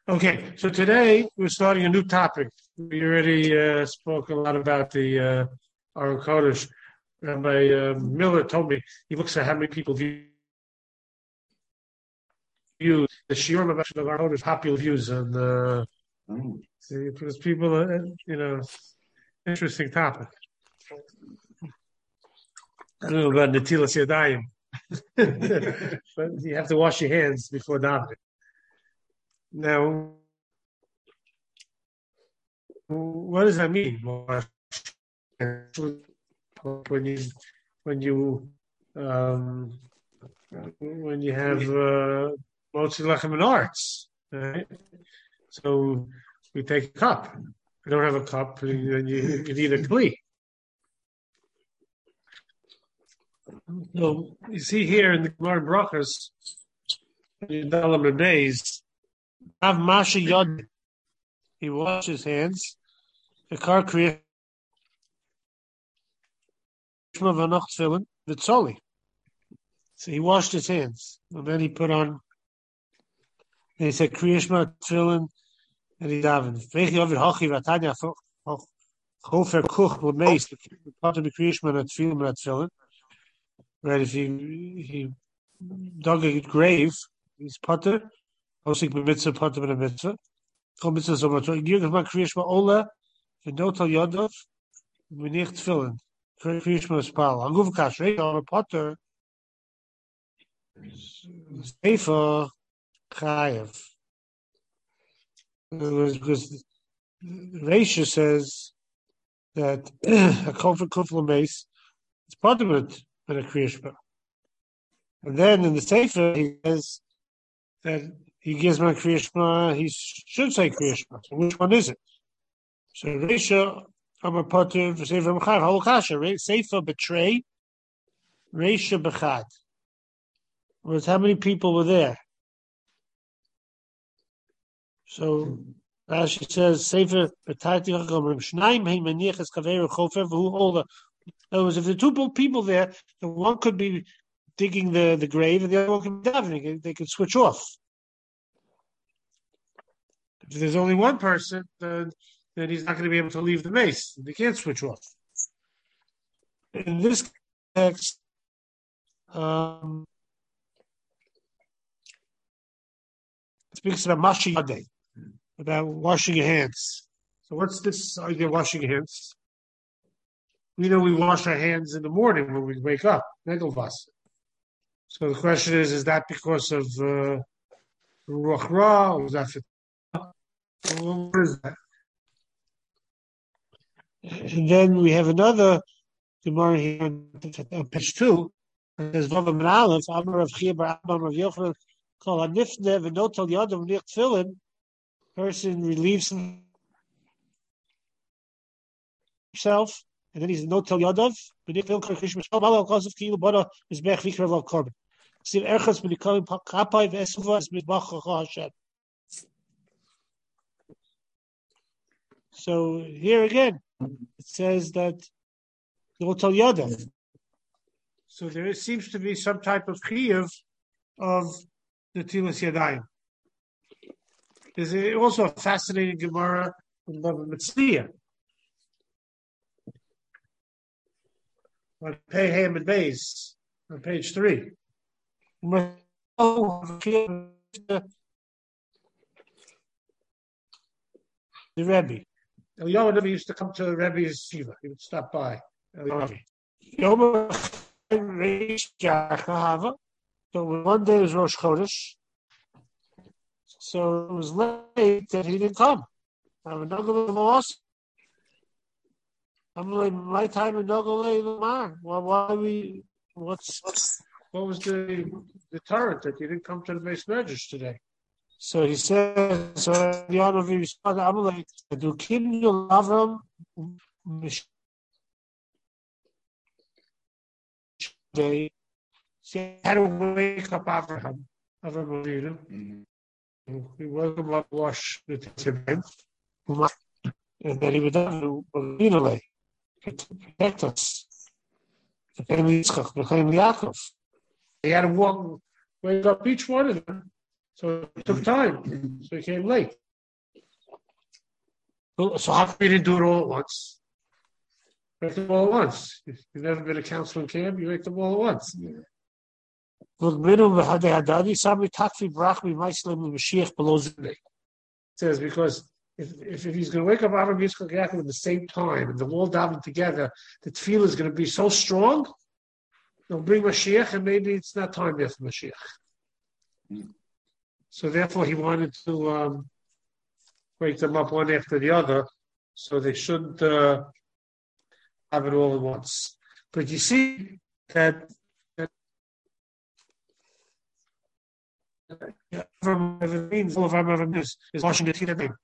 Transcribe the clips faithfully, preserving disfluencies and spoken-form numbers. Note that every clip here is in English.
Okay, so today we're starting a new topic. We already uh, spoke a lot about the uh, Aron Kodesh. Rabbi uh, Miller told me he looks at how many people view the Shiurim about the Aron Kodesh popular views, and uh, mm. see, because people, uh, you know, interesting topic. I don't know about Netilas Yadayim, but you have to wash your hands before davening. Now, what does that mean? When you when you um, when you have motzi lechem and arts, right? So we take a cup. If you don't have a cup, then you, you need a kli. So you see here in the Gemara Brachos, Dalam and Beis, Av Masha Yod, he washed his hands. The car created Vanoch Tefillin, the Tzoli. So he washed his hands, and then he put on. And he said Kriyishma Tefillin, and he davened. Vechi Ovid Hachi Vatanya Chofer Kuch L'Meis. Part of the Kriyishma and Tefillin and Tefillin. Right, if he he dug a grave, he's potter. Hosik b'mitzvah, potter b'mitzvah mitzvah. Kol mitzvah zomato. Yirgach Kriyishma Ola, v'notal Yodov, v'nich Tefillin. Kriyishma Spal. Aguv Kashrei, or a potter. Seifa Chayev. Because Reisha says that a comfort kufla mace is part of it in a kriyishma. And then in the Sefer he says that he gives me a kriyishma, he should say kriyishma. So which one is it? So Reisha Amar Potter Sefer Mechar Halakasha Sefer betray Reisha Bechad. Was how many people were there? So Rashi says Sefer Betati Chachamim Shnaim Hein Maniach Es Kaveru Chofer V'Hu Ola. In other words, if there are two people there, the one could be digging the, the grave and the other one could be davening. They could switch off. If there's only one person, then, then he's not going to be able to leave the mace. They can't switch off. In this text, um, it speaks about Mashi Yadeh, about washing your hands. So what's this idea of washing your hands? We know we wash our hands in the morning when we wake up, Negelvas. So the question is, is that because of uh, Ruach Ra, or was that for... What is that? And then we have another Gemara here on page two. It says, Vavam and Aleph, Amar of Chia Bar Abba of Yochanan, call Hanifne, V'notal Yadav Nich Tefillin, person relieves himself, and then he's no tel yadav. B'nich vilkar krishma shal malo kosav kilu bana mizbech vikra lo korban. Siv erchas b'nikalim kapai v'esува es mizbach Hashem. So here again, it says that no tel yadav. So there seems to be some type of chiyuv of the Netilas Yadayim. There's also a fascinating Gemara in Bava Metzia. On pay ham and base on page three. The Rebbe. Eliyahu never used to come to the Rebbe's yeshiva. He would stop by. So one day was Rosh Chodesh. So it was late that he didn't come. I'm lost. I'm like, my time in Nogale Lamar. Well, why we, what's, what was the deterrent that you didn't come to the base measures today? So he said, so the honor of responded, I'm like, do Kim you love him? They had to wake up Abraham, Abraham Avinu. He welcomed up wash the Tibet, and then he would have to Avinu protect us. He had to walk, wake up each one of them So it took time. So he came late. So how come he didn't do it all at once? Make them all at once. If you've never been a counselor in camp, you make them all at once. It says because if, if, if he's going to wake up Avram Yitzchak Yaakov at the same time and they're all davening together, the tefillah is going to be so strong, they'll bring Mashiach, and maybe it's not time yet for Mashiach. Mm. So therefore, he wanted to um, wake them up one after the other, so they shouldn't uh, have it all at once. But you see that Avram means all of Avram is, is washing the feet of him.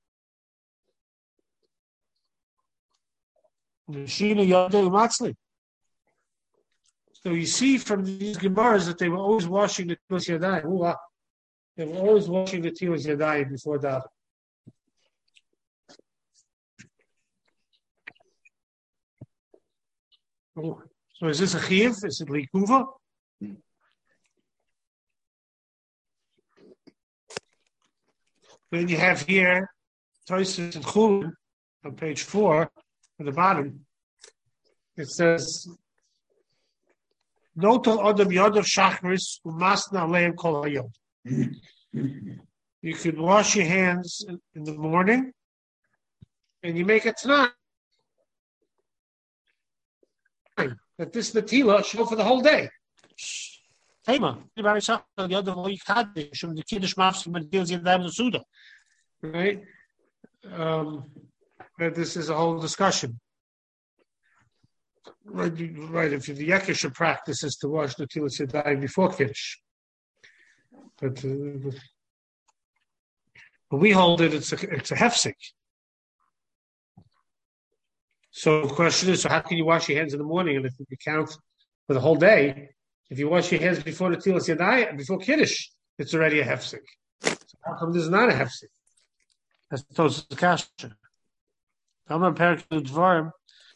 So you see from these Gemaras that they were always washing the Tilas Yadayim. They were always washing the Tilas Yadayim before that. So is this a Chiv? Is it Likuva? Then you have here Tosfos and Chulin on page four at the bottom. It says, "Notal Adam Yodav Shachris Umasna Aleim Kol Hayom." You could wash your hands in the morning, and you make it tonight. That this Natila show for the whole day. Right? Um, but this is a whole discussion. Right, right. If the Yekish practice is to wash the Tilas Yadayim before Kiddush. But, uh, but we hold it, it's a, it's a hefsek. So the question is, so how can you wash your hands in the morning? And if you count for the whole day, if you wash your hands before the Tilas Yadayim, before Kiddush, it's already a hefsek. So how come this is not a hefsek? That's Tosfos Kasha. I'm a parak Dvarim.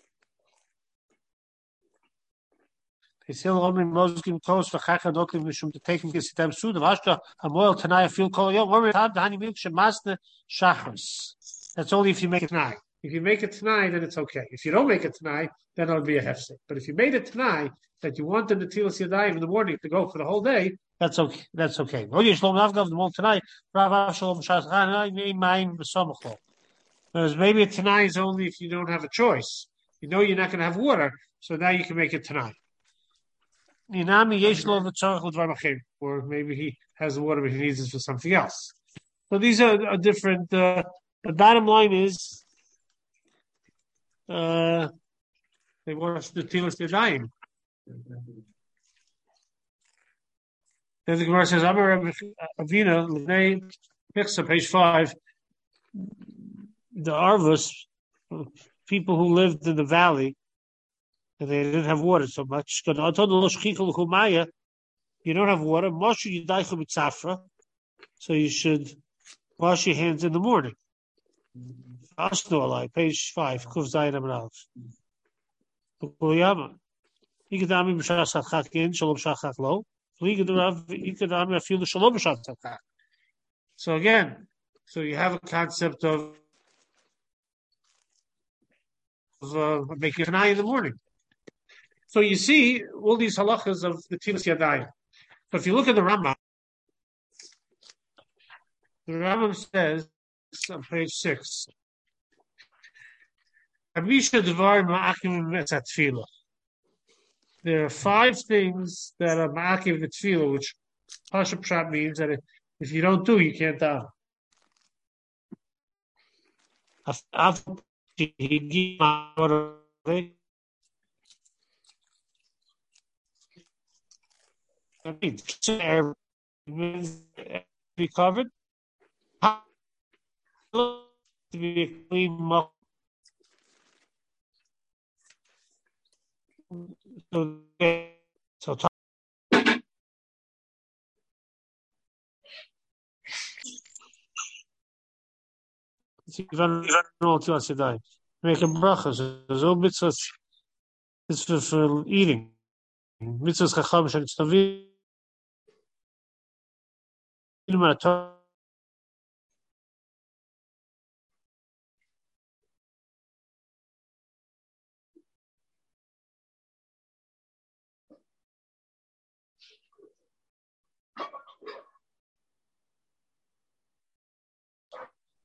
They say only Moskim close for Chachad Oklim Mishum to take him to Sitam Sud of Ashta Hamoil Tanai feel call yo one time the honey milk Shemasne Shachris. That's only if you make it tonight. If you make it tonight, then it's okay. If you don't make it tonight, then it'll be a hefsek. But if you made it tonight, that you wanted the Tilas Yadayim in the morning to go for the whole day, that's okay. That's okay. Whereas maybe tonight is only if you don't have a choice. You know you're not going to have water, so now you can make it tonight. Or maybe he has the water, but he needs it for something else. So these are, are different. Uh, the bottom line is, uh, they want us to Tilas Yadayim. Then the Gemara says, Amar Avina, L'nei Michsa, page five, the Arvus, people who lived in the valley, and they didn't have water so much, you don't have water, so you should wash your hands in the morning. Page five, Kuf Zayin Amar Aleph. So again, so you have a concept of, of uh, making an eye in the morning. So you see all these halachas of the Tilas Yadayim. But if you look at the Rambam, the Rambam says on page six, there are five things that are ma'akiv the tefillah, which Pashup Pshat means that if you don't do, you can't daven. Be covered. To be a clean. So, so make a bracha. So mitzvahs is for, for eating. Mitzvahs chacham shenitzavi.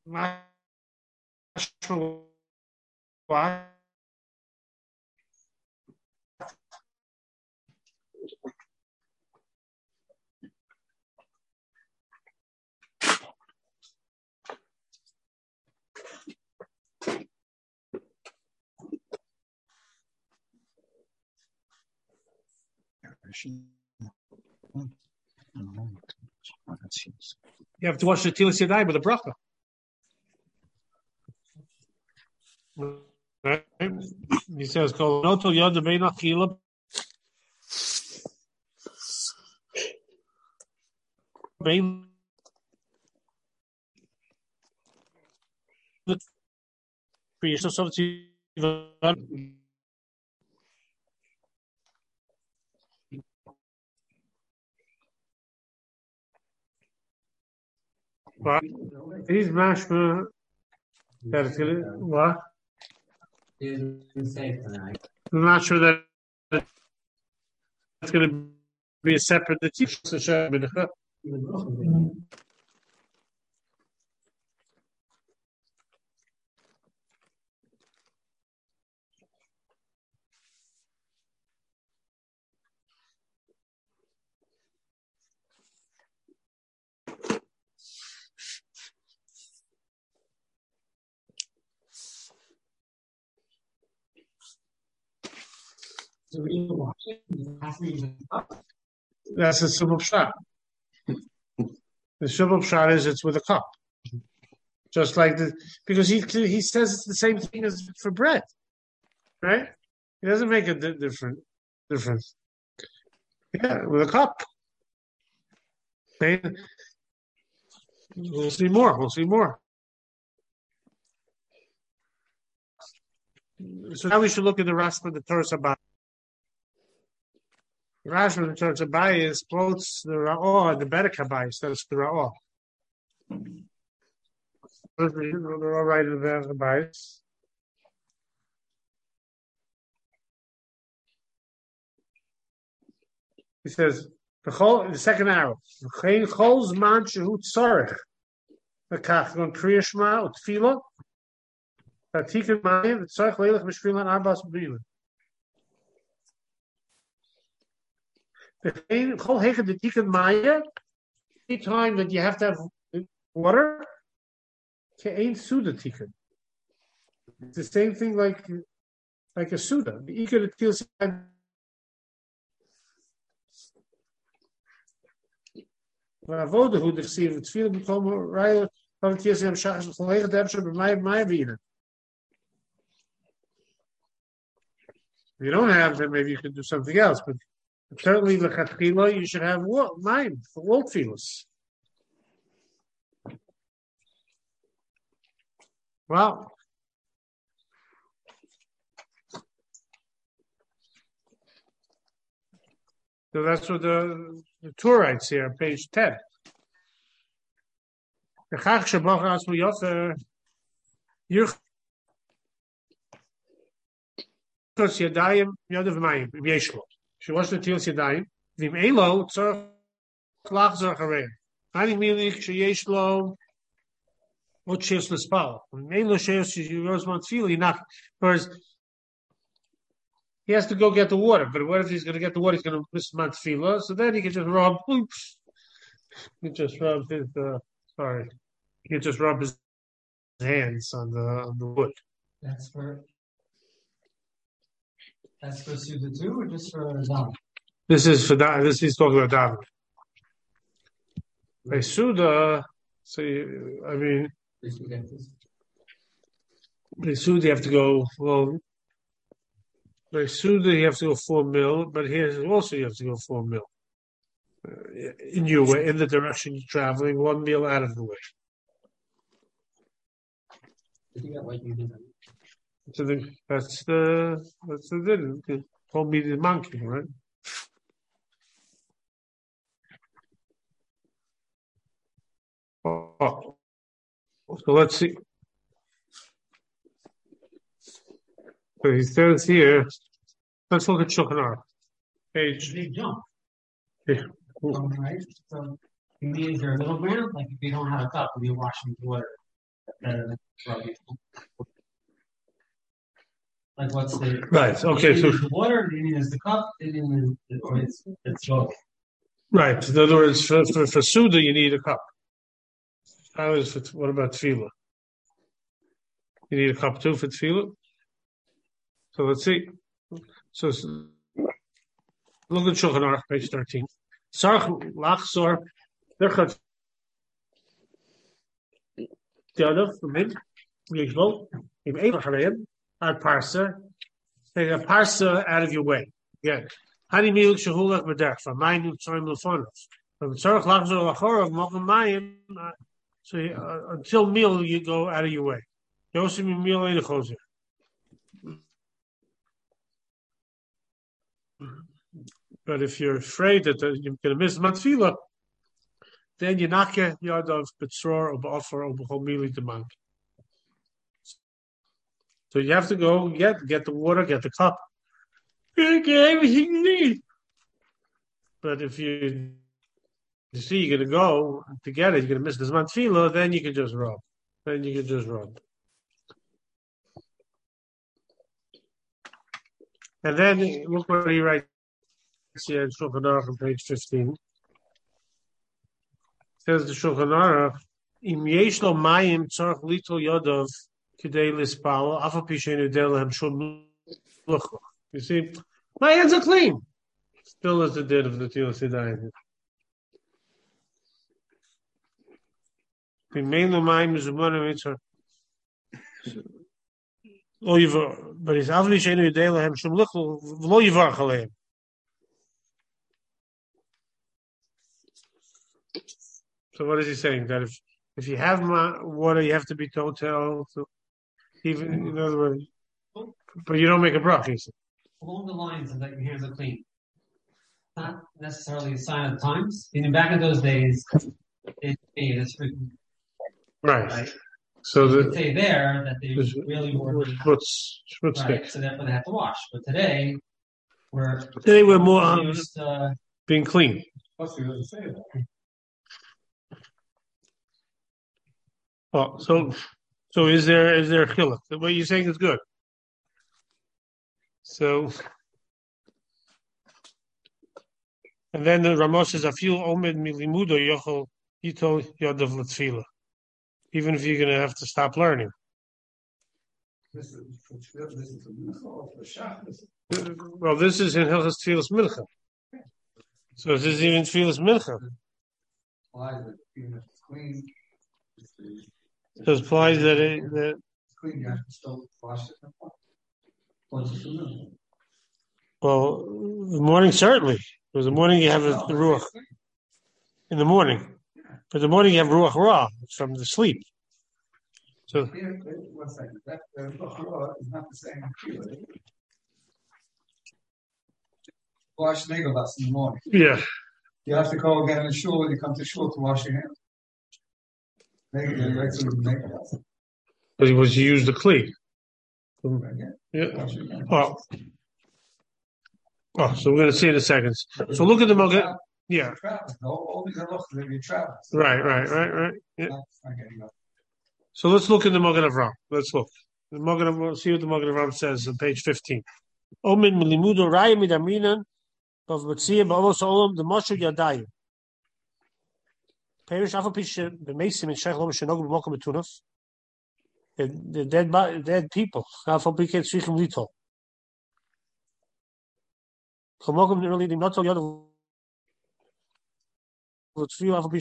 what? You have to watch the Tilas Yadayim with a bracha. Right? He says, "Kol noto yod bein achila." Bein the creation of something. But he's mashma that it's gonna what? I'm not sure that it's going to be a separate teaching. That's a simple shot. The simple shot is it's with a cup, just like the because he he says it's the same thing as for bread, right? He doesn't make a di- different difference. Yeah, with a cup. Okay. We'll see more. We'll see more. So now we should look at the Rashba, the Torah Sabbath. The Rashba, the Torah Sabbath is quotes the Ra'ah, the Bedek Habayis. That's the Ra'ah. They're all right in the Bedek Habayis. He says the whole the second arrow. The Chol's man shehu tzarech. The kach gon kriyashma utfila. Tatikin mayim the tzarech leilach mishfilan arbas b'bilim. The whole hekad the tikkun maya. Any time that you have to have water, ain't suda tikkun. It's the same thing like like a suda. The ikar that feels. Avoda who deceive it's feel become right from T S M shachs volledige depth by my my reader. If you don't have that, maybe you could do something else, but certainly the chatchila you should have what mine for all feelers. Well, so that's what the, the tour writes here, page ten. The chach shabach asmu yofer yirchos yadayim yodav mayim yeshlo. She wants to tell yadayim vim elo tzarach lachzor harei. Ani milik sheyeshlo ot sheis l'spal. Vim elo sheis yirchos montfili not whereas. He has to go get the water, but what if he's going to get the water? He's going to miss matfila, so then he can just rub. Oops, he can just rub his. Uh, sorry, he can just rub his hands on the on the wood. That's for. That's for Suda too, or just for Daven? This is for that. This is talking about Daven. By Suda, so you, I mean, by Suda you have to go well. By Suda, you have to go four mil, but here also you have to go four mil. Uh, in your way, in the direction you're traveling, one mil out of the way. So the, that's the that's the din. They told me the monkey, right? Oh, so let's see. So he says here, let's look at Shulchan Aruch. Page. Big jump. Yeah. Right? So it means you're a little ground, like if you don't have a cup, you're washing with water. Uh, like what's the right? Okay, so the water, the Indian is the cup, the Indian is or it's it's both. Right. In other words, for for, for Suda, you need a cup. How is it? What about tefillah? You need a cup too for tefillah. So let's see. So look at Shulchan Aruch, page thirteen. Sarch lachzor derchat yadav mid yishvol im eiver hareim ad parsa. Take a parsa out of your way. Again, hani milk shehulach b'derech from mine tzoyim lefonov. From sarch lachzor lachorav mokum mayim. So uh, until meal, you go out of your way. Yosim meal ain't a choser. But if you're afraid that you're going to miss matfila, then you knock your yard of betzror or b'offer or b'chomili demand. So you have to go get get the water, get the cup, get everything you need. But if you, you see you're going to go to get it, you're going to miss this matfila, then you can just rub. Then you can just rub. And then look what he writes here in Shulchan Aruch on page fifteen. It says the Shulchan Aruch, Im yesh lo mayim tzarich litol yodov k'dei lispalo, afa pi she'enu yodeh lehem shum luchach. You see, my hands are clean. Still is the din of the Tilas Yadayim. B'mein lo mayim zumanim mitzvah. Lo yivar, but it's afa pi she'enu yodeh lehem shum luchach v'lo yivarach aleim. So what is he saying? That if if you have water, you have to be told to, to even in other words, but you don't make a brach. He said. Along the lines of that your hands are clean. Not necessarily a sign of times. Even back in those days, it it's written. Right. right. So you the could say there that they really were schmutz, schmutz right, so therefore they have to wash. But today we're today we're more um, used, uh, being clean. What's he really say that? Oh, so, so is there is there a chiluk? What you're saying is good. So, and then the Ramos says, "Afil omed milimudo yochol yitol yodav l'tfila." Even if you're going to have to stop learning. This is for this is for Shabbos. Well, this is in Hilchos Tfilas Mincha. So this is even Tfilas Mincha. Why is it even if it's clean? So it implies that it that clean, you have to still wash it. What's it for? Well, in the morning certainly. Because in the morning you have a, the ruach. In the morning. But in the morning you have ruach ra from the sleep. So Here, one second. That uh, ruach ra is not the same feeling. Wash negelas in the morning. Yeah. You have to go again in the shul when you come to shul to wash your hands. Because he was to use the kli. Yeah. Well, oh, so we're going to see in a second. So look at the Mogen. Yeah. Right, right, right, right. Yeah. So let's look at the Mogen Avram. Let's look. The Mogen Avram, see what the Mogen Avram says on page fifteen. Omen milimudo raya midaminan of Matzia ba'olos olam the Moshe Yadayim. Perish afal pishe b'meisim in sheich lo mishenogim b'mokum betunaf. The dead, dead people. Afal piket tzrichim litol. Chomokum really did not tell yadav. So you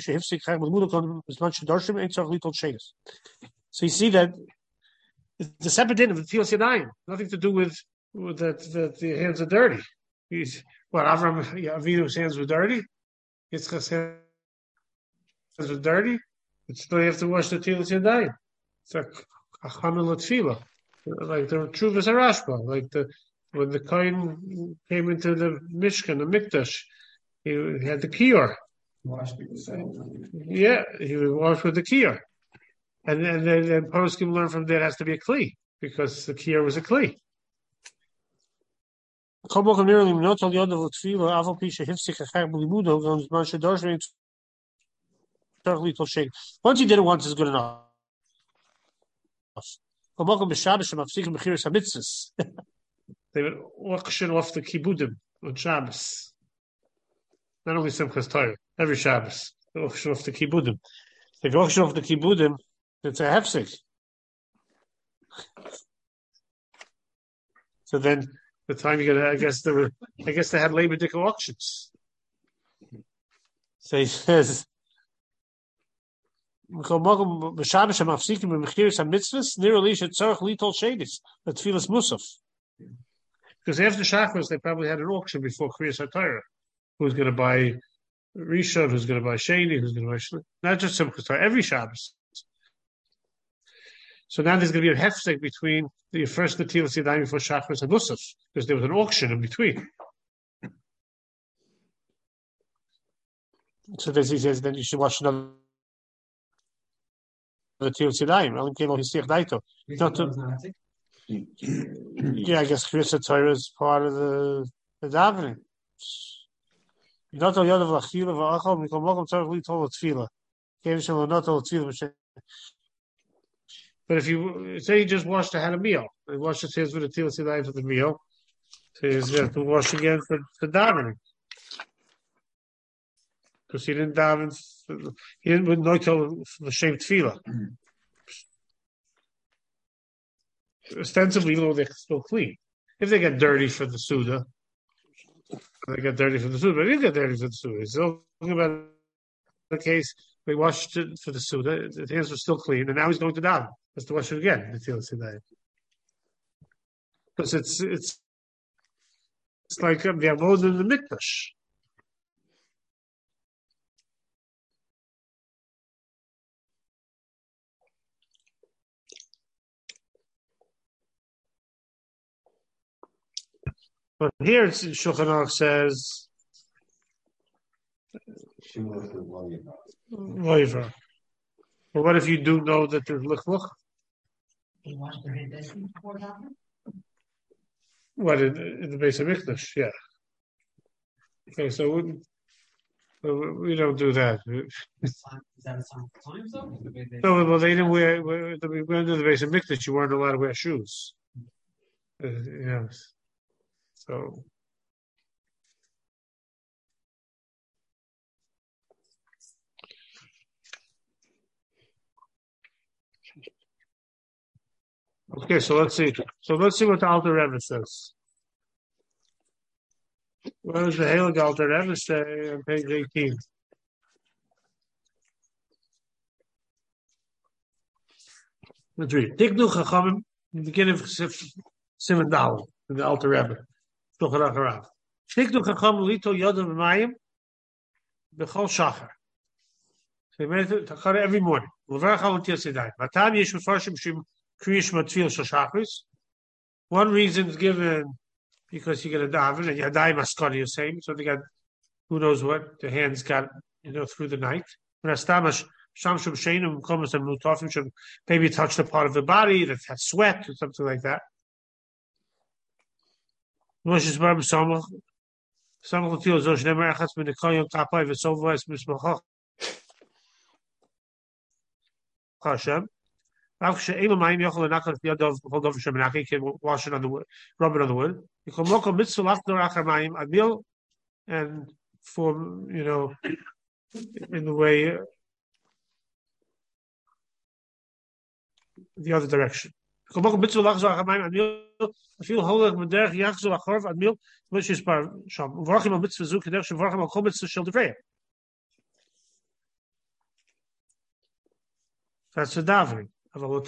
see that it's a separate din of the Tfilas Yadayim. Nothing to do with, with that, that the hands are dirty. He's, what, Avram Avinu's hands were dirty? Yitzchak's hands were dirty? It's still you have to wash the Tfilas Yadayim. It's like a Chamil Tfilah. Like the Truvas Harashba. Like the, when the Kohen came into the Mishkan, the Mikdash, he, he had the Kiyor. Wash the same. Yeah, he would wash with the kiyar, and then then, then poskim learn from there it has to be a kli because the kiyar was a kli. Once you did it once is good enough. They would auction off the kibudim on Shabbos. Not only Simchas Torah, every Shabbos. They auction off the kibudim. If you auction off the kibudim, it's a hefsek. So then, the time you get, I guess there were, I guess they had labor dick auctions. So he says, because after Shacharis, they probably had an auction before Kriyas HaTorah. Who's going to buy Rishon, who's going to buy Sheni, who's going to buy Shli. Not just Simchas Torah, every Shabbos. So now there's going to be a hefsek between the first Netilas Yadayim before Shacharis and Musaf, because there was an auction in between. So this he says, then you should watch another Netilas Yadayim. Elim Kelo Hisich Daito. Not to. Yeah, I guess Kriyas HaTorah is part of the the davening. Not all Yadav Lachila v'Achal Mikom Mokom Tzarich Litol Tefila. Kevishal not all Tefila. But if you say you just washed, had a meal, and washed his hands with a Tefila Sidai for the meal, so he's going to wash again for for davening because he didn't daven. He didn't with noitel the same Tefila. Ostensibly, even though they're still clean, if they get dirty for the Suda. They got dirty for the Suda, but they didn't get dirty for the Suda. He's talking about the case we washed it for the Suda, the hands were still clean, and now he's going to daven. Has to wash it again. Because it's it's it's like um, the avodah in the mikdash. But here it's Shulchan Aruch says Loiva. But what if you do know that there's lichluch? They wash their hands before davening? What in, in the base of Mikdash? Yeah. Okay, so we, we don't do that. Is that a sign of times though? No, well they didn't wear. We went to the base of Mikdash. You weren't allowed to wear shoes. Uh, yes. So. Okay, so let's see. So let's see what the Alter Rebbe says. What does the Heilig Alter Rebbe say on page eighteen? Let's read. Tiknu Chachamim, in the beginning of Siman Daled, in the Alter Rebbe. Shulchan Aruch. Tiknu Chachamim lito yodam b'mayim b'chol shachar. So they made it every morning. L'varach al Netilas Yadayim. Matam yesh mefarshim shim Kriyishma Tefillah Shel Shacharis. One reason is given because you get a daven and Yadayim Askari is same, so they got who knows what the hands got, you know, through the night. Maybe it touched a part of the body that had sweat or something like that. Hashem. Wash it on the wood, rub it on the wood. And for, you know, in the way, the other direction. That's the davening. You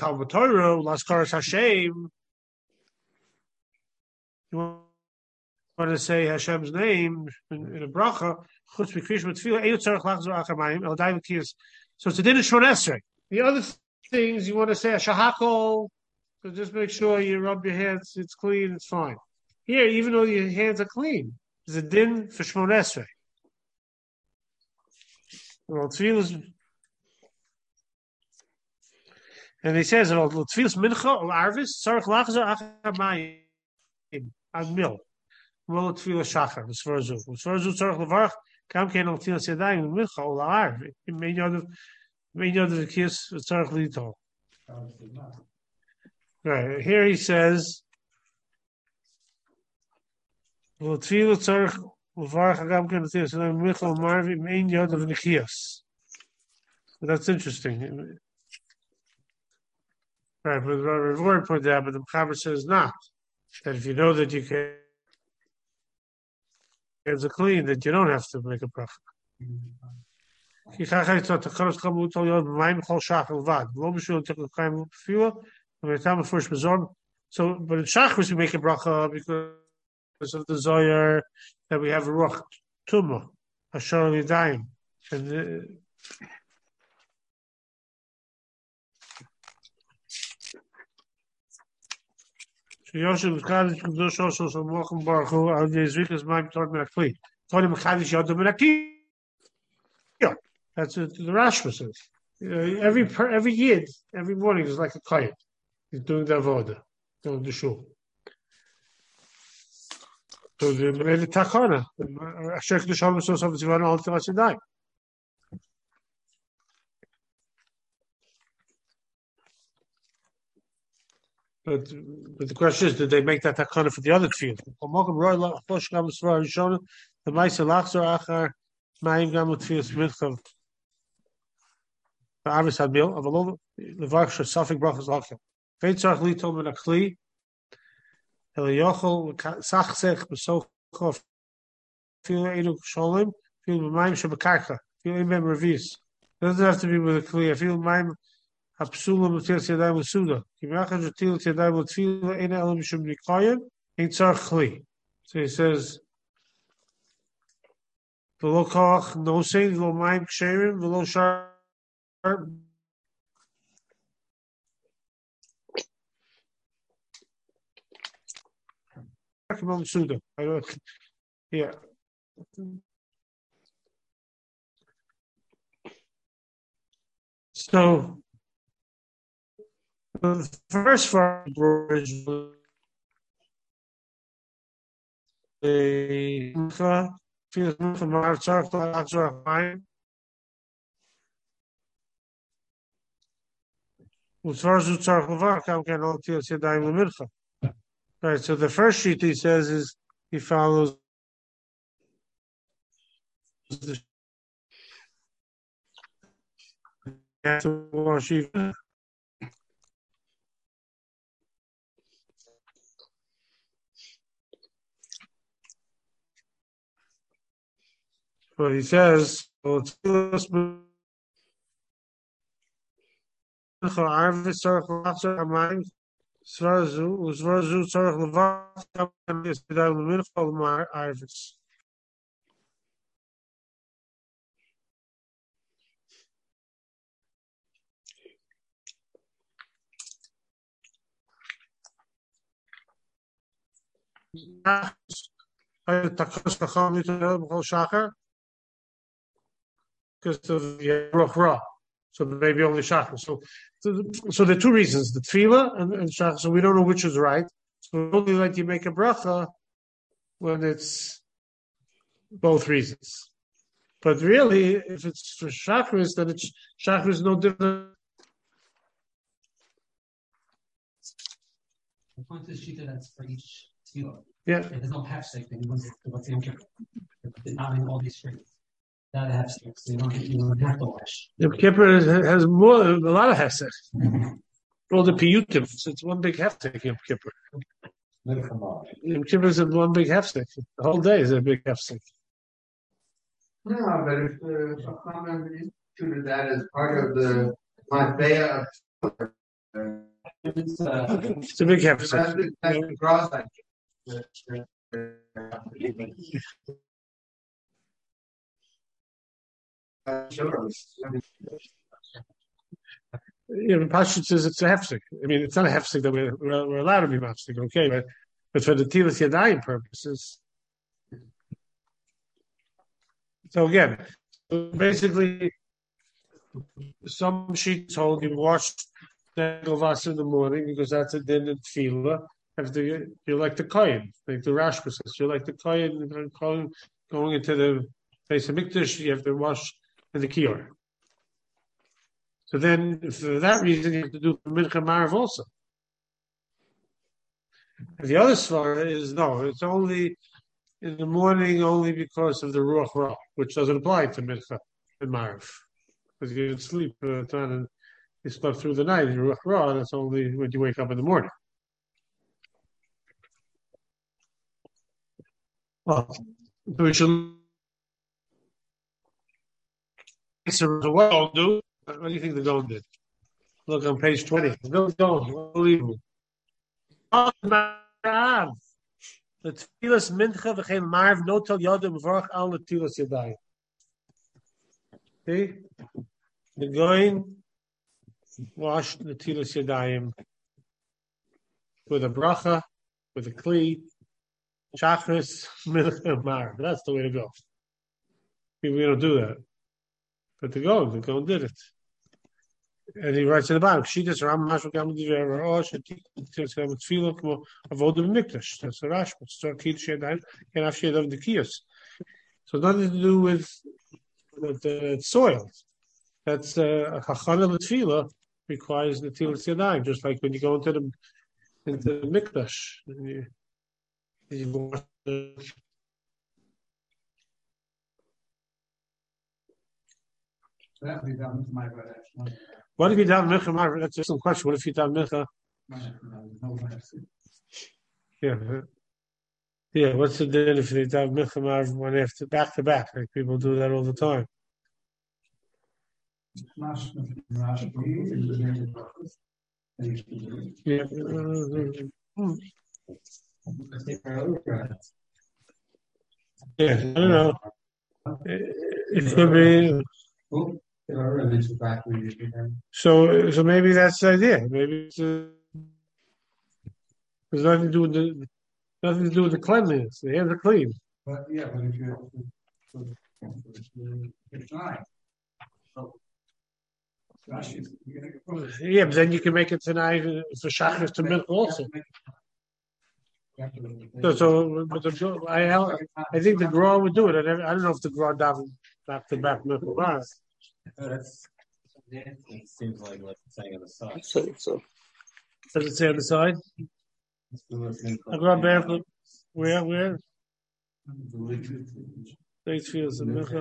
want to say Hashem's name in, in a bracha. So it's a din of Shmon Esrei. The other things you want to say a shahakol, so just make sure you rub your hands. It's clean. It's fine. Here, even though your hands are clean, there's a din for Shmon Esrei. Well, tefillas. And he says, "Well, tefillas mincha or arvis tzarich lachzor achar mayim admil." Well, tefillah shachar v'svarzu v'svarzu tzarich levarach kam kein al tefillas yadayim mincha or la'arv. It may not have, may not have kiss tzarich litol. Right here he says, "Well, tefillah tzarich levarach hagam ken l'tefillah so then michal marvi mein yod of nichias." That's interesting. Right, but the Revor pointed out, but the Mechaber says not. That if you know that you can, it's a clean, that you don't have to make a bracha. So, but in Shachris we make a bracha because of the Zohar that we have a Ruach Tumah, a Shor Yadayim. And uh, Yosef Kaddish Kedush also so Mochum Baruch Hu Al Yezrikas Maim Tor Menakli. Tony Mechadish Yodom Menakli. That's what the Rashba says. Uh, every per, every yid, every morning is like a kohen. He's doing the avodah, doing the shul. So the the takana, Asher Kedush Shalom so so Tzivanu Al Tzivas Yadayim. But but the question is, did they make that takana for the other field? The Ma'aser Lachzor Achar Ma'im Gam L'Tfilas Minchav. The Avis Hadmil of a little Levarch Shafik Brachas Lachim. Vein Tzarch Litol Ben Akli Eliyochel Sachsech B'Sochof Fil Einu Sholem Fil B'Mayim Shebekarcha Fil Imem Revis. It doesn't have to be with a Kli. Fil B'Mayim Hapsulam L'Tfilas Yadayim L'Suda. Kimachas L'Tfilas Yadayim L'Tfilas Eina Elam Mishum Nikoyim Ein Tzarch Kli. So he says V'lo Koach No Sein V'lo Mayim Ksherim V'lo Shar yeah. So the first part is the feels Right, so the first sheet he says is he follows the but he says well, it's Srazu, Srazu, Tzarech Levar, and is without the minifal Mar Arvis. Because of the Ruach Ra. So maybe only Shachar. So, so, so there are two reasons: the Tefillah and, and Shachar. So we don't know which is right. So we only let you make a bracha when it's both reasons. But really, if it's for Shachar, then it's Shachar is no different. The point is, Shita, that's for each Tefillah. Yeah. There's no half-stake thing. What's the Yom Kippur? Not in all these strings. That hefsek, so you don't, you don't have to wash. Yom Kippur has more, a lot of hefsek. All the piyutim, so it's one big hefsek. Yom Kippur. Yom Kippur is one big hefsek. The whole day is a big hefsek. No, but if the Chachamim instituted that as part of the Matbeya of it's, uh, it's a big hefsek. Yeah, the Pashut says it's a hefsek. I mean, it's not a hefsek that we're, we're, we're allowed to be mafsek, okay? But, but for the Tilas Yadayim purposes. So again, basically, some sheets hold you wash the Gavas in the morning because that's a din and tefillah. If the, you're like the kohen, like the Rashba says, you're like the kohen going into the Beis Hamikdash, you have to wash in the kior. So then, for that reason, you have to do mincha marav also. And the other svara is no, it's only in the morning only because of the ruach ra, which doesn't apply to mincha and marv, because you didn't sleep uh, and you slept through the night in ruach ra, and it's only when you wake up in the morning. Well, we should. So the world do. What do you think the Gaon did? Look on page twenty. The Gaon, unbelievable. The tefillas mincha v'chein marv no tel yodem v'orach al netilas yadayim. See, the Gaon washed netilas yadayim with a bracha, with a kli, chachris, mincha, and marv. That's the way to go. People don't do that. But the Gaon, the Gaon did it. And he writes in the bottom, Kshitas Ram Mashal Gam Diver Oh Shatik Tzam Tefillah Kmo Avodah Mikdash. That's a Rash, but start Kid Shedayim can have Shed of the Kiyos. So nothing to do with with the soil. That's uh, a Chachana Tefillah requires the Tilas Yadayim, just like when you go into the into the Mikdash. You, you wash the, what if you done mincha? That's just some question. What if you done mincha? Yeah, yeah. What's the deal if they done mincha one after back to back? Like people do that all the time. Yeah. Yeah, I don't know. It could be. So, so maybe that's the idea. Maybe it's a, there's nothing to do with the nothing to do with the cleanliness. The hands are clean. But yeah, but if you it's not. Yeah, but then you can make it tonight for shachris to milk also. So, so but the, I, I think the Gra would do it. I, never, I don't know if the Gra davened back to back milk or not. That's, it seems like like it's saying on the side. So, so. Does it say on the side? I Gra barefoot. Where, where? These fields of milk.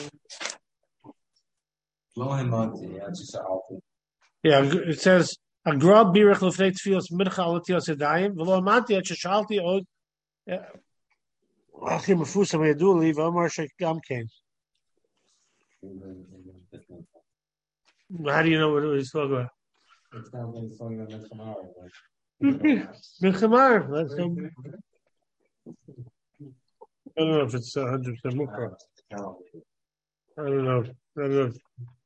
Yeah, it says a Gra birach lefnei tefillas mincha al netilas yadayim v'lo amanti et sheshalti od achim mefusam yadu li v'amar shekam came. How do you know what he's talking about? It's not really talking about Milchamar. I don't know if it's one hundred percent mukra. I don't know. I don't know.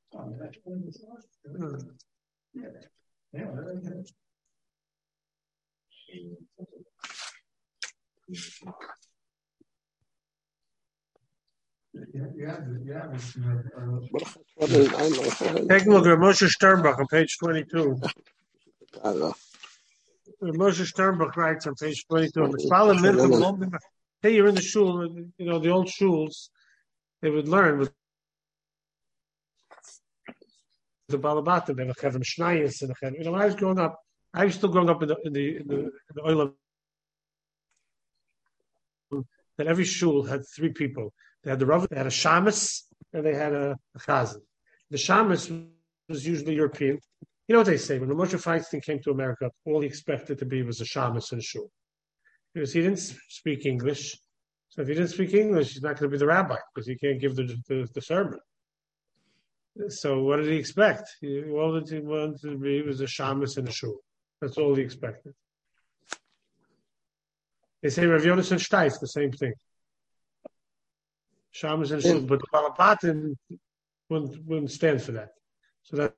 Take a look at Moshe Sternbach on page twenty-two. Moshe Sternbach writes on page twenty-two. Hey, you're in the shul, you know, the old shuls, they would learn with the Balabatim, they have a Chevim Shnayis and a Chevim. You know, when I was growing up, I was still growing up in the in the in the, in the oil of that every shul had three people. They had the Rav, they had a Shamus, and they had a, a Chazan. The Shamus was usually European. You know what they say, when Moshe Feinstein came to America, all he expected to be was a Shamus in a shul. Because he didn't speak English. So if he didn't speak English, he's not going to be the rabbi, because he can't give the, the, the sermon. So what did he expect? He, all that he wanted to be was a Shamus in a shul. That's all he expected. They say Rav Yonason Steif, the same thing. Shamus and shul, but the Balabatim wouldn't, wouldn't stand for that. So that,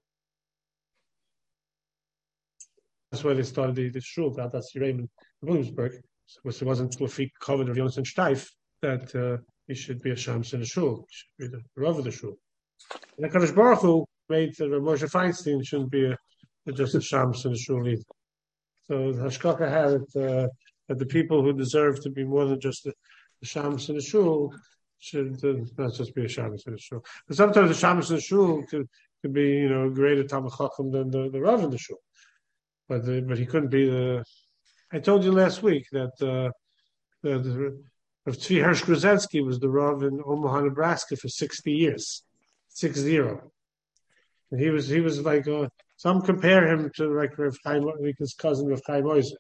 that's why they started the, the shul. That's Raymond Williamsburg. So it wasn't Lafik covered of Yonason Steif that uh, he should be a Shamus in the shul. He should be the Rav of the shul. And the Kadosh Baruch Hu made that Moshe Feinstein shouldn't be a, just a Shamus in the shul either. So Hashkacha had it uh, that the people who deserve to be more than just a, a Shamus in the shul should uh, not just be a Shamus in the shul. But sometimes the Shamus in the shul could, could be, you know, greater Talmid Chacham than the, the Rav in the shul. But the, but he couldn't be the I told you last week that uh, the, the Rav Tzvi Hirsch Gruzensky was the Rav in Omaha, Nebraska for sixty years, six zero. And he was he was like uh, some compare him to like Rav Chaim, his cousin Rav Chaim Oizer.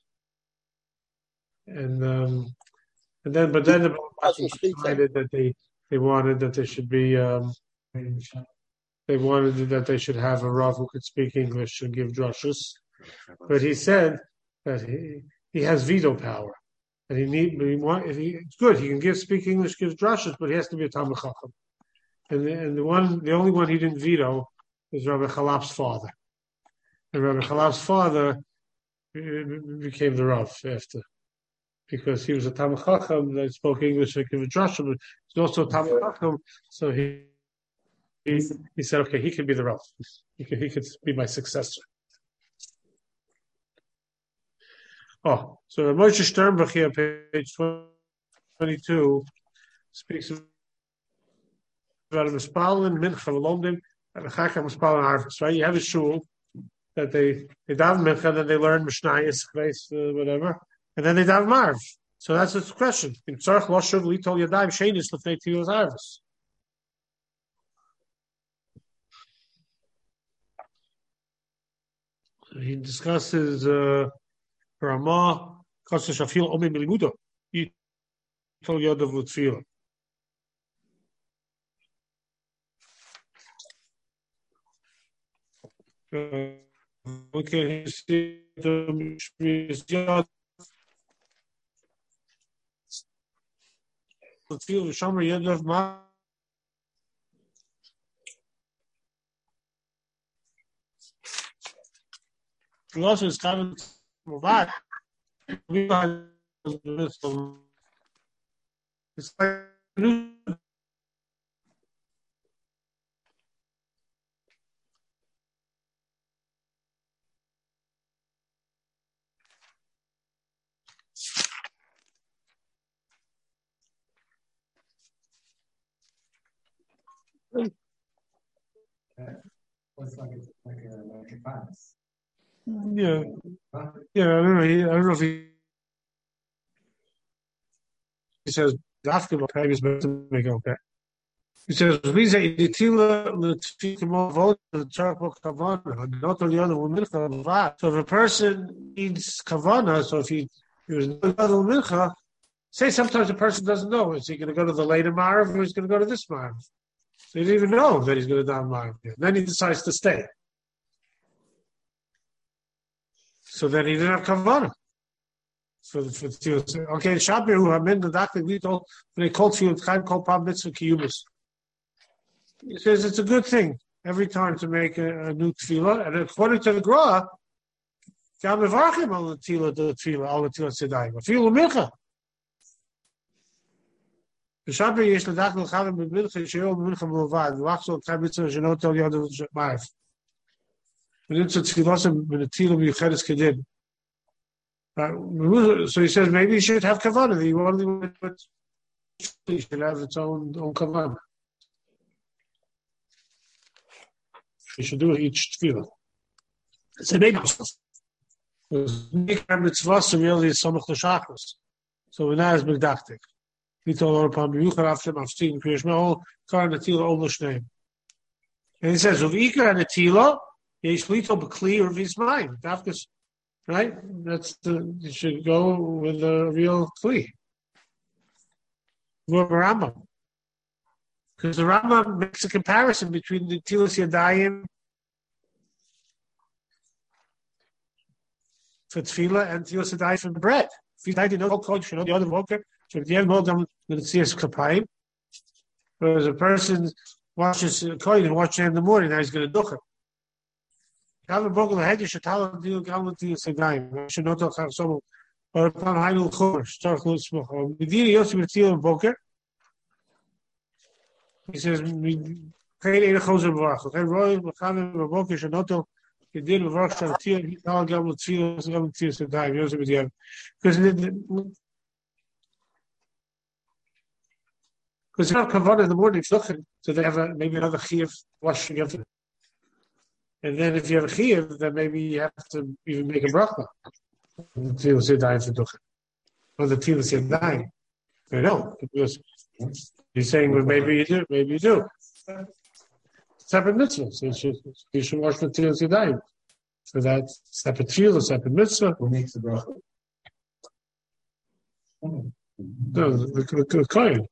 And um, and then but then the decided that they they wanted that there should be um, they wanted that they should have a Rav who could speak English and give drushes. But he said that he he has veto power. And he need, he want, if he, it's good. He can give, speak English, give drushes, but he has to be a Talmid Chacham. And the, and the one, the only one he didn't veto is Rabbi Chalap's father. And Rabbi Chalap's father became the Rav after, because he was a Talmid Chacham that spoke English and gave a drusha, but he's also a Talmid Chacham. So he, he he said, okay, he can be the Rav. He could he could be my successor. Oh, so Moshe Sternbach here, page twenty-two, speaks about a Mispal and Mincha Lomdim and a Chacham Mispal and Arvus, right? You have a shul that they they daven Mincha, then they learn Mishnayos, uh, whatever, and then they daven Marv. So that's the question. In Tzarech Lo Shuv Litol Yadayim Sheinis Lefnei Tilos Arvus. He discusses. Uh, Ramah, Kosta Shafil Omi Milimudo. You told Yodav Lutzfila. Okay, see the Yod Lutzfila Shomer Yodav Ma. He also is coming. But we are it's like It's like a, like a, like a pass. yeah, yeah. I don't know. He, I don't know if he, he says basketball time is better to make okay. He says Lisa Iditila L'Tfikimo Vote the Charcoal Kavana, not only other women. So if a person needs Kavana, so if he he was another Mincha, say sometimes a person doesn't know. Is he going to go to the later Marv or he's going to go to this Marv? So he didn't even know that he's going to down Marv. Then he decides to stay. So then he didn't have kavanah. For the for the okay, Shabir who have been the doctor we told when they called for you time called Pam Mitzvah Kiyumis. He says it's a good thing every time to make a, a new tefillah, and according to the Gra, Gam Mevarchim al the tefillah the tefillah al the tefillah sedayim. Tefillah mincha. The Shabir yesh the doctor chavim b'mincha sheol b'mincha b'lovad v'achzol time mitzvah shenot tel yad marv. But it's a tefillah with a tefillah b'yuchedes kedin. Uh, so he says maybe you should have kavanah. The only he should have its own own kavanah. You should do it each tefillah. It's a maybe. Mikra mitzvah really is samach l'shachos. So we're not as begdaktik. We told our upon b'yuchar after mafstin kriyash me'ol kar natila ol l'shneim. And he says of ikar natila yesh lito b'kli of his mind. Dafkas. Right? That's the, you should go with a real kli. With a Rambam. Because the Rambam makes a comparison between the Tilas Yadayim for Tefillah and Tilas Yadayim for bread. If you did not call you know the other walker, so at the end of them the Tzias Kapayim. Whereas a person washes a coin and washes it in the morning, now he's going to do it. Have a broken head, you should tell him to go to the Sagaim. You should not have some or upon Hainul Chor, start close smoke. The deal Yosef Matil and Boker. He says, Kain Eda Choser Barach. Okay, Roy, Machavim, Boker, Shanoto, he did Barach Shanatil, he called Gabel Tzil, Gabel Tzil Sagaim, Yosef Matil. Because because they have Kavanah in the morning, so they have a, maybe another Chiev washing of it. And then if you have a chiyuv, then maybe you have to even make a bracha. The Tzilas Yadayim for Duchen. Or the Tzilas Yadayim. They don't. Because he's saying, well, maybe you do, maybe you do. Separate mitzvahs. So you should, you should wash the Tzilas Yadayim. For that separate tefillah, separate mitzvah. Who makes the bracha? No, the, the, the kohen.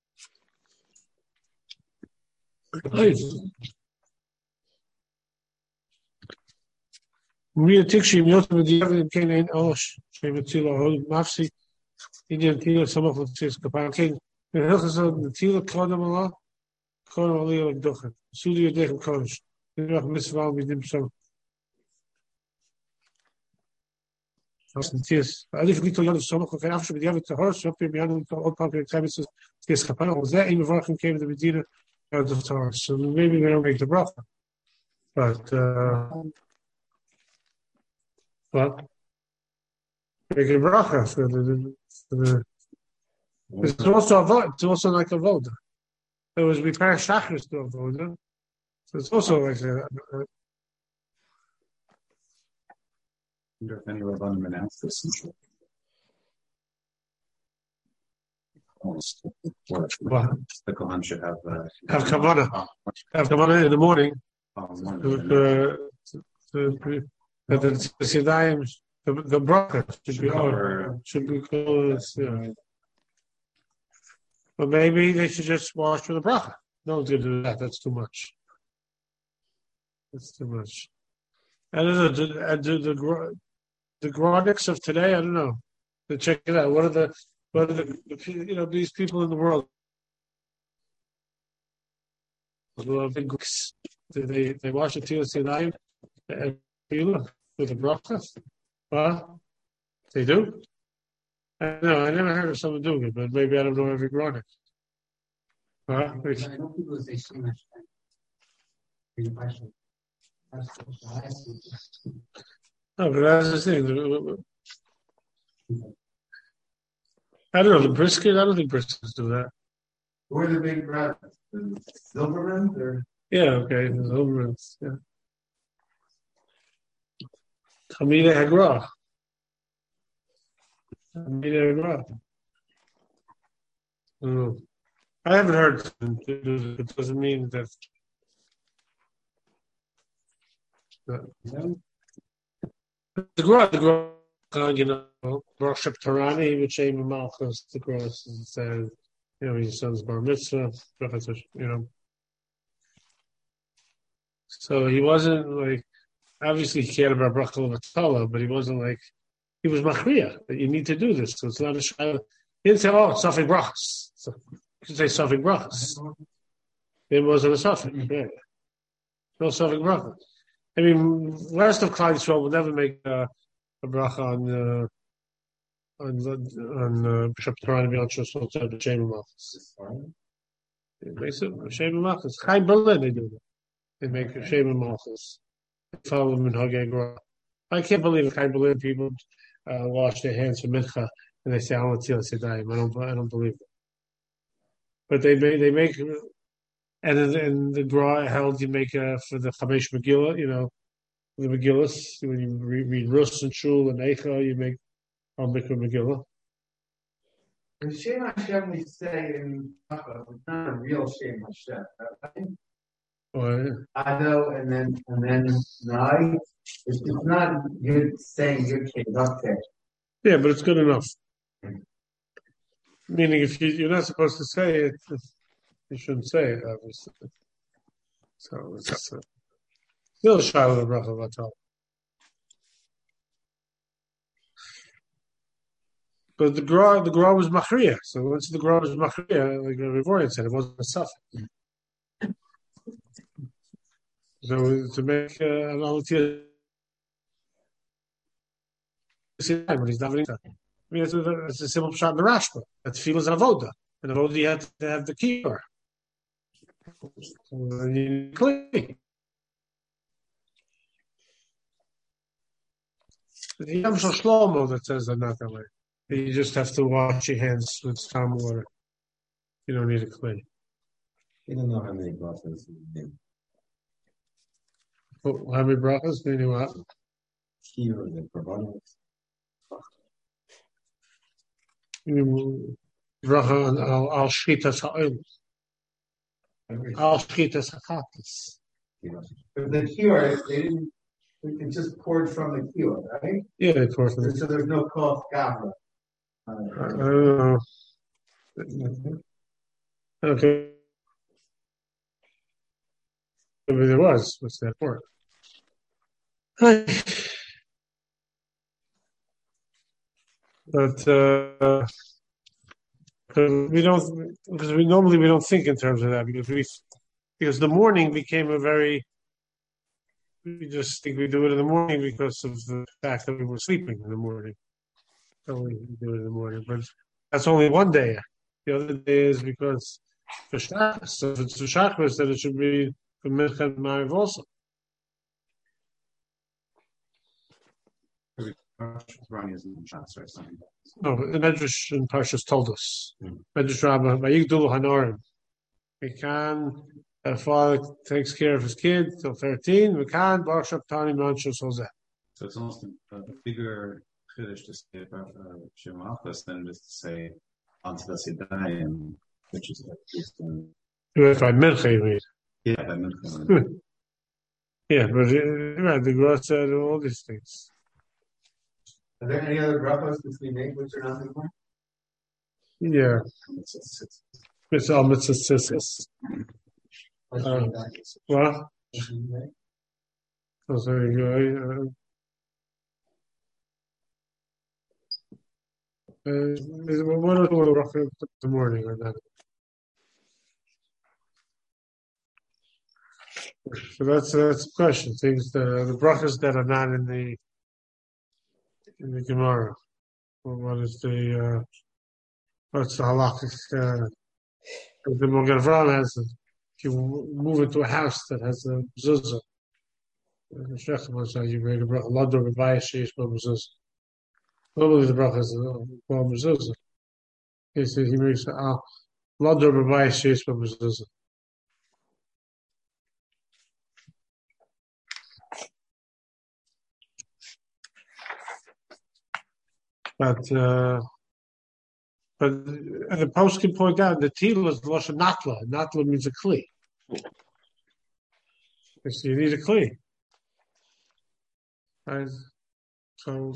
Maria Tikshi, Yotam Diavim Kane Osh, Shematila Hol Mafsi, Indian Tila, some of the Sis Kapakin, the Hilchas of the Tila Kodam Allah, Kodam Ali Duchen, Sudi Yadechem Kodesh, the Rach Mitzvah Midim Sam. Tis, Alif Gito Yad of Somach, and after the other to horse, up here beyond the old pumpkin premises, Tis Kapana, was that in the Varkin came to the Medina of the Torah. So maybe they don't make the bracha. But, uh, but, make a bracha for the, for the, it's also a vote, it's also like a vote. It was repair Shachris to a vote. So it's also like a, a I wonder if any Rabbanim announced this. Almost. What? The Kohan should have uh, have kavanah, have kavanah in the morning. Oh, To, to, to, that the Sidayim, the the bracha should be over, should be closed. Yeah. But maybe they should just wash for the bracha. No one's gonna do that. That's too much. That's too much. And the the the, the, the Grodniks of today, I don't know. To check it out. What are the what are the, the you know these people in the world? Big Greeks. They they wash the Tzilas Yadayim and with the bracha. Well, they do. I know. I never heard of someone doing it, but maybe I don't know every Grodnik. Huh? I know people say so much. No, but that's the thing. I don't know, the brisket, I don't think briskets do that. Who are the big brothers? The Silvermans or? Yeah, okay, the Silvermans, yeah. Hamida Hagra. Hamida Hagra. I don't know. I haven't heard, it doesn't mean that. that The Gra, the Gra, you know, Rosh Tarani, which Aim Malchus, the Gross, and said, you know, his son's bar mitzvah, you know. So he wasn't like, obviously he cared about Brachal Vatala, but he wasn't like, he was Machriya, that you need to do this. So it's not a Shayla. He didn't say, oh, it's Safik Brachas. So you could say Safik Brachas. It wasn't a Safik, yeah. No Safik Brachas. I mean, rest of Klal Yisrael would never make uh, a bracha on uh, on on uh, Bishop Tarani beyond Shosol to the Shem Malchus. It makes it Shem Malchus. Chaim Berlin they do that. They make a Shem Malchus. They follow them in Hagei Gra. I can't believe Chaim Berlin people uh, wash their hands for mincha and they say Al Tzilas Yadayim. I don't I don't believe it. But they make they make. And in, in the Gra held, you make uh, for the Chamesh Megillah, you know, the Megillahs, when you read, read Rus and Shul and Eicha, you make Al Mikra Megillah. And Shem Hashem we say in Chacham, it's not a real Shem Hashem. Right? Oh, yeah. Ado and then and then Nai. It's just not good saying good kid, okay. Yeah, but it's good enough. Meaning, if you, you're not supposed to say it, you shouldn't say it, obviously. So it's uh, still a Shiloh Bracha Vatal. But the Gra, the Gra was Machriya. So once the Gra was Machriya, like Rivorian said, it wasn't a Safek. So to make uh, an Alatia when he's davening, I mean, it's a, it's a simple shot in the Rashba. That tefillah is an avoda, and avoda you have to have the keeper. So then you clean. You have Shlomo that says that not that way. You just have to wash your hands with calm water. You don't need to clean. You don't know how many brachas you need. How many brachas? Meaning what? Here, the Korbanos. Bracha on al al shchitas ha'oil, al shchitas ha'chatas. But the cure, they didn't, it just poured from the cure, right? Yeah, they pour from. So there's no cloth gabra. I don't know. Okay. Maybe there was. What's that for? But uh, we don't, because we normally we don't think in terms of that because we because the morning became a very. We just think we do it in the morning because of the fact that we were sleeping in the morning. So we do it in the morning, but that's only one day. The other day is because for Shabbos. So if it's for Shabbos, then it should be for Mincha and Mariv also. Ronnie isn't in shots, right? Something. No, the Medrash and Parshas told us. Mm. Medrash Rabbah, Vayigdulu Hanorim. We can, a father takes care of his kid till thirteen. We can, Baruch Shabtani Manshus Hoseh. So it's almost a, a bigger chiddush to say about uh, Shem Malchus than just to say onto the Sidayim, which is like just um, That's by Mincha, you mean? yeah, by Mincha. Yeah, but uh, right, the Gra said all these things. Are there any other brachos which we make which are not anymore? Yeah, It's, it's, it's, it's all mitzvah tzitzus. Uh, What? Oh, there you go. Uh, uh, what else will rough in the morning or that? So that's that's the question. Things that the brachas that are not in the in the Gemara. Well, what is the uh, what's the halakhic? Uh, the Magen Avraham has. A, if you move into a house that has a mezuzah, the Shechem was how you make a bracha. Lador b'bayis sheish bo mezuzah. Normally the bracha is a bo mezuzah. He said he makes a lador b'bayis sheish bo mezuzah. But uh, but uh, the post can point out the teal is lashon natla. Natla means a kli. So you need a kli. Right? So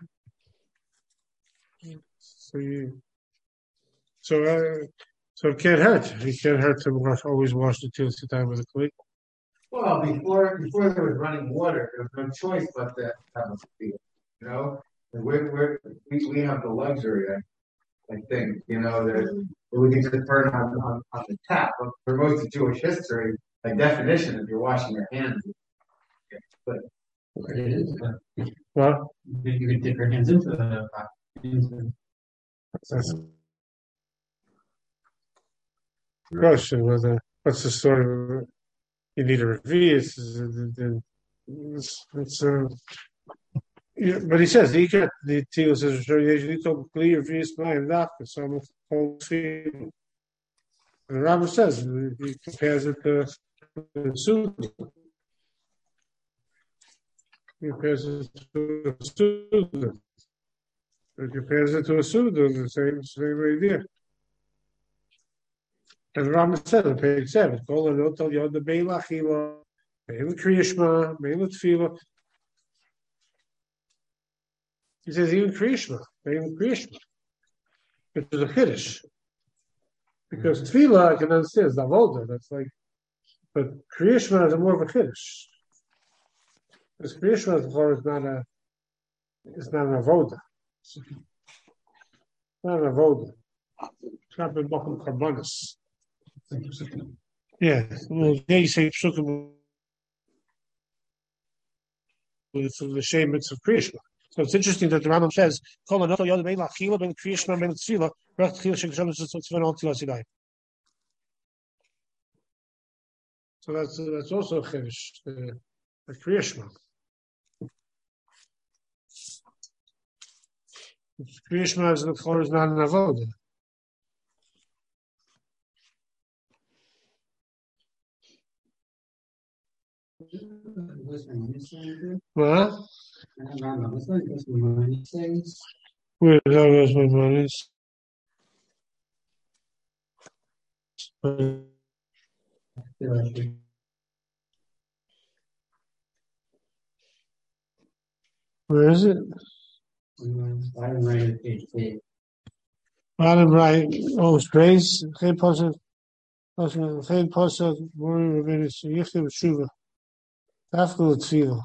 so you so uh, so it can't hurt. It can't hurt to wash, always wash the teal time with a kli. Well, before before there was running water, there was no choice but to have a field. You know, and we're, we're we we have the luxury, I, I think, you know, that we can just turn on, on on the tap. But for most of Jewish history, by definition, if you're washing your hands, but Well, You can dip your hands into the pot. Into- that's the question. Whether what's the story? You need a review. It's, it's, it's uh, yeah, but he says he can't. The teal says you need to clear review and that for some whole field. And the Rambam says he compares it to the Suda. He compares it to a Suda. He compares it to a Suda, the same same idea. And the Rambam said on page seven, "Kol anotel yod the beila chila, beila kriyishma, beila tefila." He says even kriyishma, beila kriyishma, which is a chiddush. Because tefillah, I can understand, is avoda. That's like, but kriyishma is a more of a chiddush. Because kriyishma is not a, it's not an avoda. It's not an avoda. It's not been bochum karbonis. Yeah, well, yeah, you say psukim with the shemits of kriyishma. So it's interesting that the Rambam says, "Kol anotel yod beila chila ben kriyishma ben tefillah, rach tefillah shekashem tzivon al tilas yadayim." So that's that's also a chiddush, uh, a kriyishma. Kriyishma is the floor is not an avoda. What? Let's not just remind things. Where is my money? Where is it? Bottom right of page eight. Bottom right. Oh, it's grace. Geen pasuk. Geen pasuk. Morning Rabbeinu Yichtim Shuva. Tafkel Tefillah.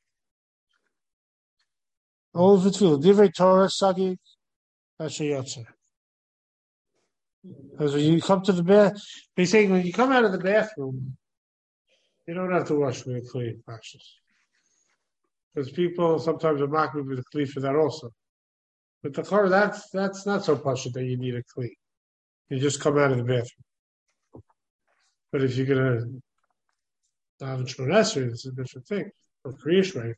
All of Tefillah. Divrei Torah Sagi Asher Yotzer. Because when you come to the bath, they say when you come out of the bathroom, you don't have to wash very clean, precious. Because people sometimes are mocking with the clean for that also. But the car, that's that's not so pashut that you need a clean. You just come out of the bathroom. But if you're gonna daven Shmon Esrei, it's a different thing. Or Kriyish, right?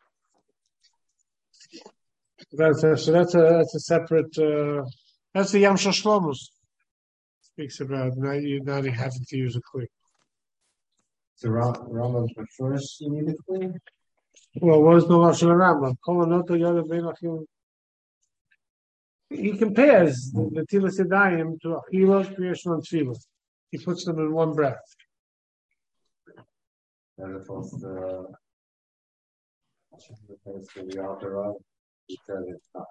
That's a, so that's a that's a separate. Uh, that's the Yam Shel Shlomo speaks about not you not having to use a clean. So Rambam's but first you need a clean? Well, what is the Lashon Rambam? Kol anoto yada bein achil. He compares the Tilas Yadayim to Achila, Kriyash, and Tefillah. He puts them in one breath. As opposed to as opposed to the author of he said it's not.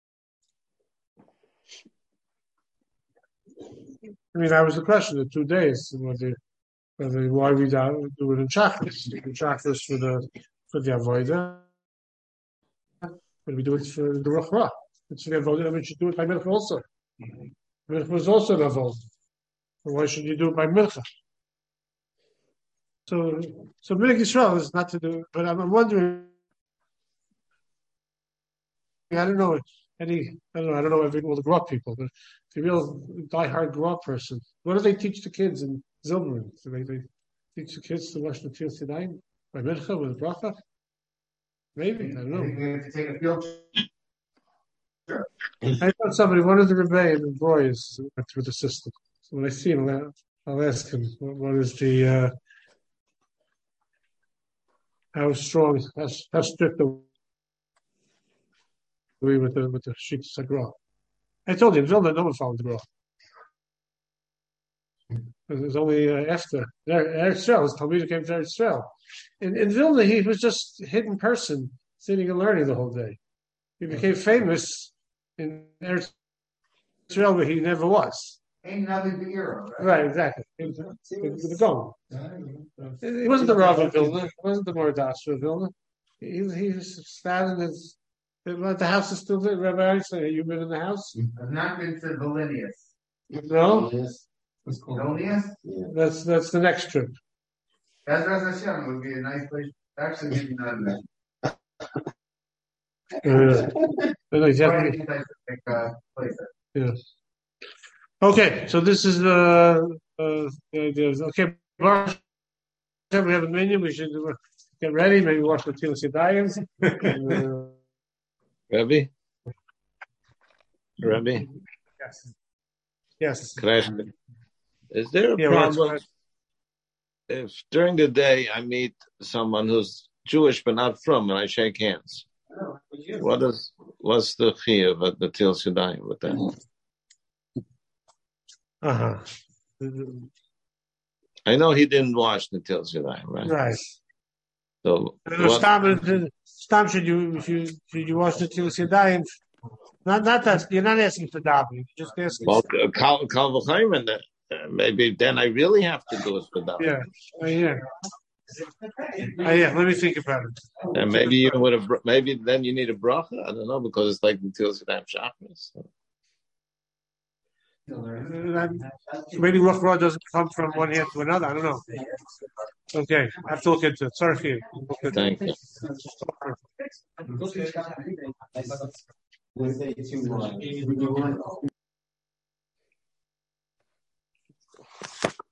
I mean, that was the question, the two days, whether, whether why we do it in Chakras. In Chakras for the for the Avodah, but we do it for the Ruch Ra. It's for the Avodah, and we should do it by Milcha also. Milcha was also an Avodah. Why should you do it by Milcha? So, so Milch Yisrael is not to do, but I'm, I'm wondering, I don't know any, I don't know, I don't know every, all the Grok people, but the real die-hard Grok person, what do they teach the kids in Zilberman? Do they, they teach the kids to wash the Tefillah Yadayim by Mincha with Bracha? Maybe, I don't know. We have to take a field trip. I thought somebody, one of the Rebbeim in Broyes went through the system. So when I see him, I'll, I'll ask him, what, what is the, uh, how strong, how, how strict are we with the, with the Sheikh Sagra? I told you, in Vilna, no one followed the Gra. It was only uh, after. Eretz Yisrael, his Talmud came to Eretz Yisrael. In, in Vilna, he was just a hidden person, sitting and learning the whole day. He became famous in Eretz Yisrael, where he never was. Ain't nothing but Euro, right? Right, exactly. He was the Gaon. He wasn't the Rav of Vilna. He wasn't the Mordasha of Vilna. He, he was standing as, the house is still there. Rabbi Einstein, have you been in the house? I've not been to Vilnius. No? Vilnius? That's that's the next trip. Ezras Hashem would be a nice place. Actually, maybe not in that. Uh, no, exactly. Uh, place. Yeah. Okay, so this is uh, uh, the idea. Okay, Baruch Hashem, we have a menu. We should get ready. Maybe wash the Tilas Yadayim. Rabbi? Rabbi? Yes. Yes. Can I ask, is there a Yeah, problem right. if during the day I meet someone who's Jewish but not from, and I shake hands? What is what's the chiyuv at the Tilas Yadayim with that? Uh huh. I know he didn't wash the Tilas Yadayim, right? Right. So Stam, Stam, should you should, should you wash the Tilas Yadayim? Not not that you're not asking for davening. You're just asking. well, Kal Kal V'Chayim, uh, maybe then I really have to do it for davening. Yeah. Oh, yeah. Oh, yeah. Let me think about it. And maybe you would have. Maybe then you need a bracha. I don't know, because it's like the Tilas Yadayim Shacharis. So. Uh, maybe Ruch Ra doesn't come from one hand to another. I don't know. Okay, I have to look into it. Sorry for you. Thank you. We'll say two one.